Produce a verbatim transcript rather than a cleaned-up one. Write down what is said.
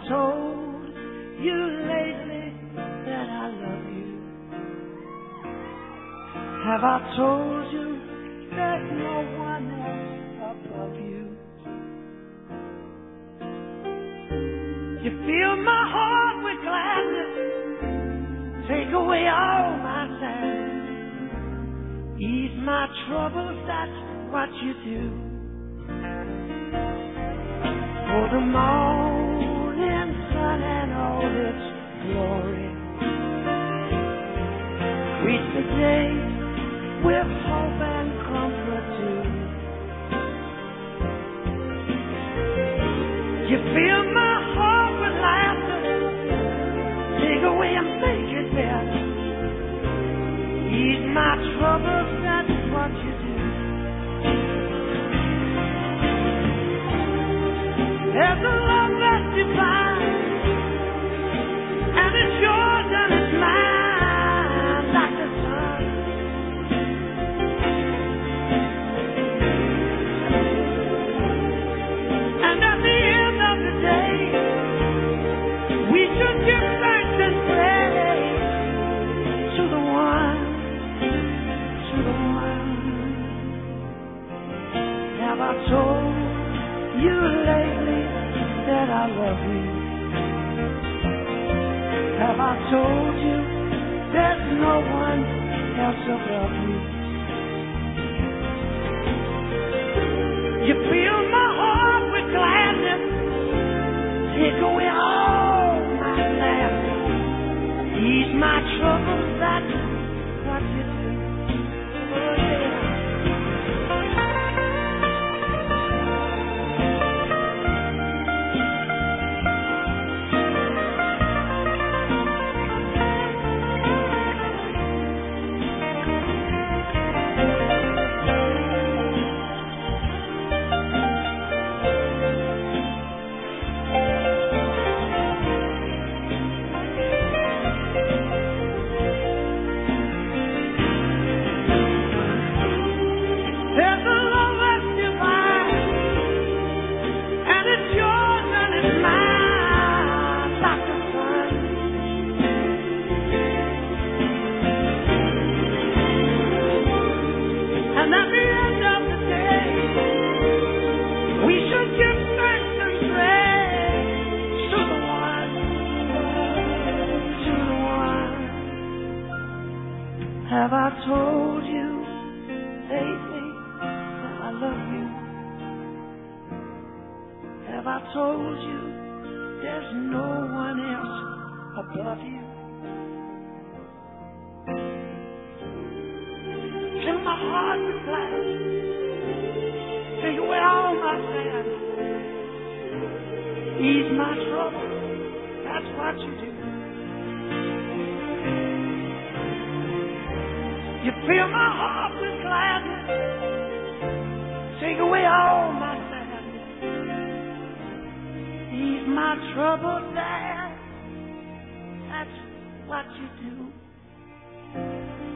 told you lately that I love you? Have I told you there's no one else above you? You fill my heart with gladness, take away all my sadness, ease my troubles, that's what you do. For the morning sun and all its glory, greet the day with hope and comfort too. You fill my heart with laughter, take away and make it better, ease my troubles, that's what you do. There's a love that's divine, and it's yours and it's mine, like the sun. And at the end of the day, we should give thanks and praise to the one, to the one. Have I told you lately that I love you? Have I told you there's no one else above you? You fill my heart with gladness, take away all my sadness, ease my troubles, that's what you do. Oh, yeah. Have I told you lately that I love you? Have I told you there's no one else above you? Fill my heart with gladness, take away all my sadness, ease my trouble, that's what you do. You fill my heart with gladness, take away all my sadness, ease my trouble, that, that's what you do.